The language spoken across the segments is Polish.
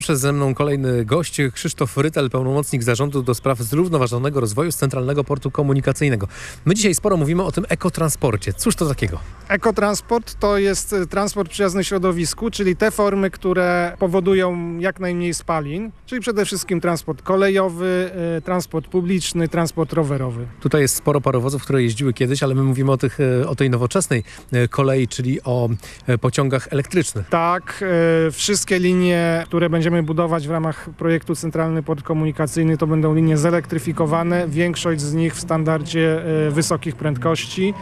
Ze mną kolejny gość, Krzysztof Rytel, pełnomocnik Zarządu do Spraw Zrównoważonego Rozwoju z Centralnego Portu Komunikacyjnego. My dzisiaj sporo mówimy o tym ekotransporcie. Cóż to takiego? Ekotransport to jest transport przyjazny środowisku, czyli te formy, które powodują jak najmniej spalin, czyli przede wszystkim transport kolejowy, transport publiczny, transport rowerowy. Tutaj jest sporo parowozów, które jeździły kiedyś, ale my mówimy o tej nowoczesnej kolei, czyli o pociągach elektrycznych. Tak, wszystkie linie, które będziemy budować w ramach projektu Centralny Port Komunikacyjny, to będą linie zelektryfikowane, większość z nich w standardzie wysokich prędkości.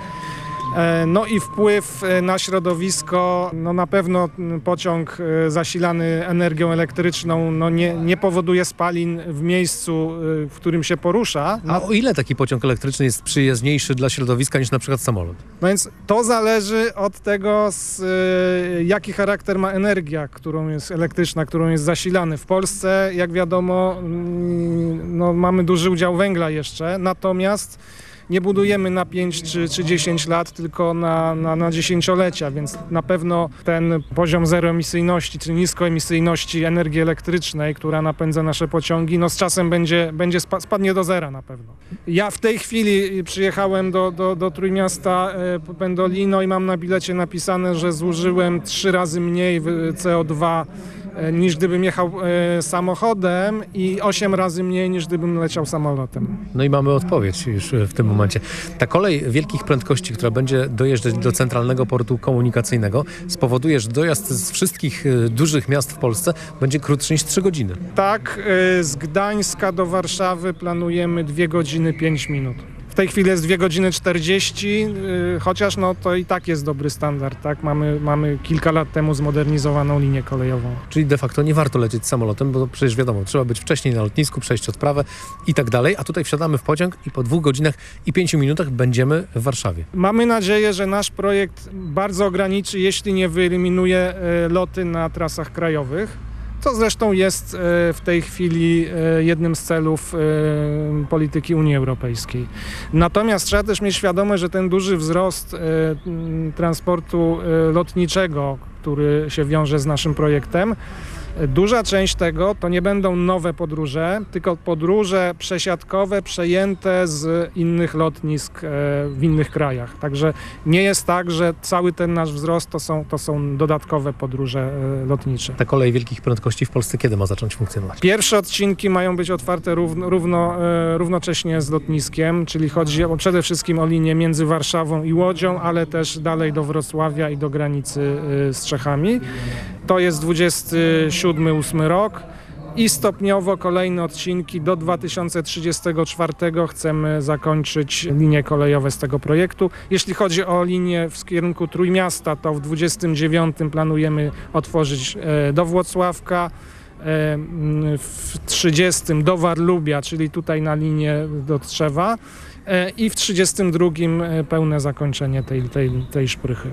No i wpływ na środowisko, no na pewno pociąg zasilany energią elektryczną nie powoduje spalin w miejscu, w którym się porusza. A o ile taki pociąg elektryczny jest przyjaźniejszy dla środowiska niż na przykład samolot? No więc to zależy od tego, jaki charakter ma energia, którą jest elektryczna, którą jest zasilany. W Polsce, jak wiadomo, no mamy duży udział węgla jeszcze, natomiast nie budujemy na 5 czy 10 lat, tylko na dziesięciolecia, więc na pewno ten poziom zeroemisyjności, czy niskoemisyjności energii elektrycznej, która napędza nasze pociągi, no z czasem spadnie do zera na pewno. Ja w tej chwili przyjechałem do Trójmiasta Pendolino i mam na bilecie napisane, że zużyłem 3 razy mniej CO2 niż gdybym jechał samochodem i 8 razy mniej niż gdybym leciał samolotem. No i mamy odpowiedź już w tym momencie. Ta kolej wielkich prędkości, która będzie dojeżdżać do Centralnego Portu Komunikacyjnego, spowoduje, że dojazd z wszystkich dużych miast w Polsce będzie krótszy niż 3 godziny. Tak, z Gdańska do Warszawy planujemy 2 godziny 5 minut. W tej chwili jest 2 godziny 40, chociaż no to i tak jest dobry standard, tak? Mamy kilka lat temu zmodernizowaną linię kolejową. Czyli de facto nie warto lecieć samolotem, bo przecież wiadomo, trzeba być wcześniej na lotnisku, przejść odprawę i tak dalej, a tutaj wsiadamy w pociąg i po 2 godzinach i 5 minutach będziemy w Warszawie. Mamy nadzieję, że nasz projekt bardzo ograniczy, jeśli nie wyeliminuje loty na trasach krajowych. To zresztą jest w tej chwili jednym z celów polityki Unii Europejskiej. Natomiast trzeba też mieć świadomość, że ten duży wzrost transportu lotniczego, który się wiąże z naszym projektem, duża część tego to nie będą nowe podróże, tylko podróże przesiadkowe przejęte z innych lotnisk w innych krajach. Także nie jest tak, że cały ten nasz wzrost to są dodatkowe podróże lotnicze. Ta kolej wielkich prędkości w Polsce kiedy ma zacząć funkcjonować? Pierwsze odcinki mają być otwarte równocześnie z lotniskiem, czyli chodzi przede wszystkim o linię między Warszawą i Łodzią, ale też dalej do Wrocławia i do granicy z Czechami. To jest 27-28 rok i stopniowo kolejne odcinki do 2034 chcemy zakończyć linie kolejowe z tego projektu. Jeśli chodzi o linię w kierunku Trójmiasta, to w 29 planujemy otworzyć do Włocławka, w 30 do Warlubia, czyli tutaj na linię do Trzewa i w 32 pełne zakończenie tej szprychy.